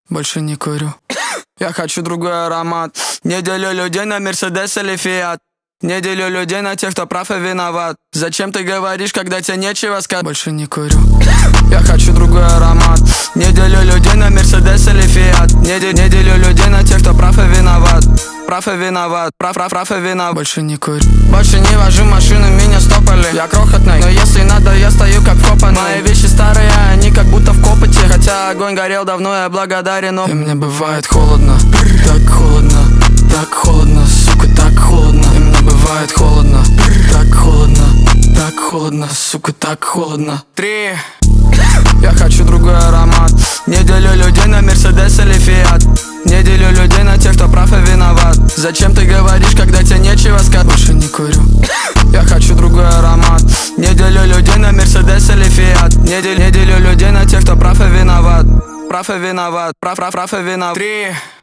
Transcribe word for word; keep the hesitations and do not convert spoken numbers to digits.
Больше не курю. Я хочу другой аромат. Не делю людей на Мерседес или Фиат. Не делю людей на тех, кто прав и виноват. Зачем ты говоришь, когда тебе нечего сказать? Больше не курю. Я хочу другой аромат. Не делю людей на Мерседес или Фиат. Не, де, не делю людей на тех, кто прав и виноват. Прав и виноват, прав, прав, прав и виноват. Больше не курю. Больше не вожу машину, меня стопали. Я крохотный, но если надо, я стою как вкопанный. Мои вещи старые, они как будто в копоте. Хотя огонь горел давно, я благодарен, но... И мне бывает холодно, так холодно, так холодно, сука, так холодно. И мне бывает холодно, так холодно, так холодно, сука, так холодно. Три. Я хочу другой аромат. Не делю людей на Мерседес или Фиат. Не делю людей на тех, кто прав и виноват. Зачем ты говоришь, когда тебе нечего сказать? Больше не курю. Я хочу другой аромат. Не делю людей на Мерседес или Фиат. Не делю, не делю людей на тех, кто прав и виноват. Прав и виноват, прав, прав, прав и виноват. Три.